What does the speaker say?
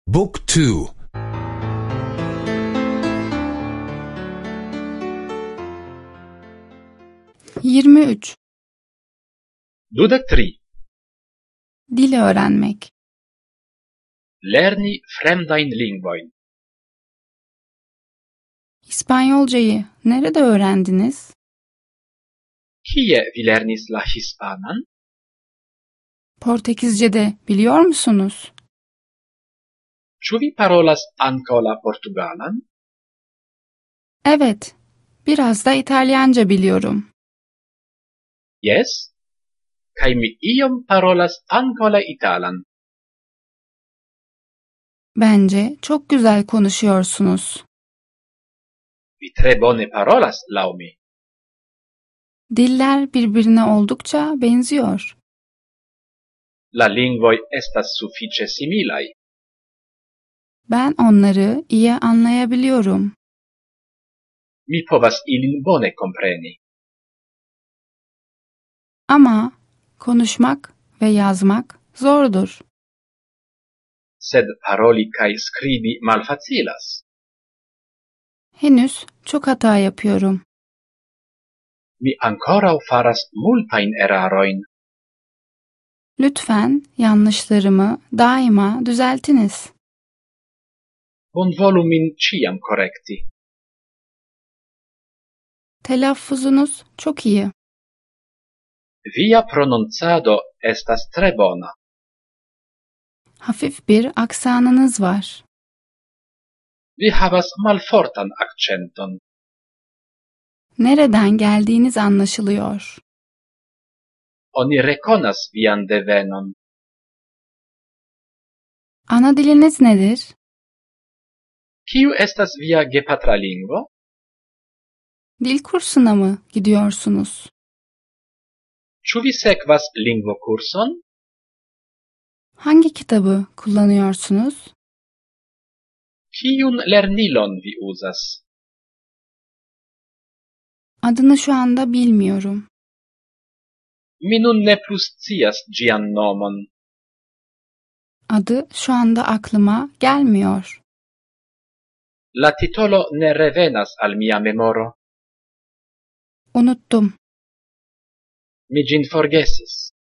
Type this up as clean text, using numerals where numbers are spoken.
Book 2. 23. 23. Dil öğrenmek. Lerni fremdajn lingvojn. İspanyolcayı nerede öğrendiniz? Kie vi lernis la hispanan? Portekizce'de biliyor musunuz? Ĉu vi parolas ankaŭ la portugalan? Evet, biraz da İtalyanca biliyorum. Jes, kaj mi iom parolas ankaŭ la italan. Bence çok güzel konuşuyorsunuz. Vi tre bone parolas laŭ mi. Diller birbirine oldukça benziyor. La lingvoj estas sufiĉe similaj. Ben onları iyi anlayabiliyorum. Mi povas ilin bone kompreni. Ama konuşmak ve yazmak zordur. Sed paroli kaj skribi malfacilas. Henüz çok hata yapıyorum. Mi ankoraŭ faras multajn erarojn. Lütfen yanlışlarımı daima düzeltiniz. Bonvolu min ĉiam korekti. Telaffuzunuz çok iyi. Via prononcado estas tre bona. Hafif bir aksanınız var. Vi havas malfortan akĉenton. Nereden geldiğiniz anlaşılıyor. Oni rekonas vian devenon. Ana diliniz nedir? Kiu estas via gepatra lingvo? Dil kursuna mı gidiyorsunuz? Ĉu vi sekvas lingvokurson? Hangi kitabı kullanıyorsunuz? Kiun lernilon vi uzas? Adını şu anda bilmiyorum. Mi nun ne plu scias ĝian nomon. Adı şu anda aklıma gelmiyor. La titolo ne revenas al mia memoro. Unuttum. Mi ĝin forgesis.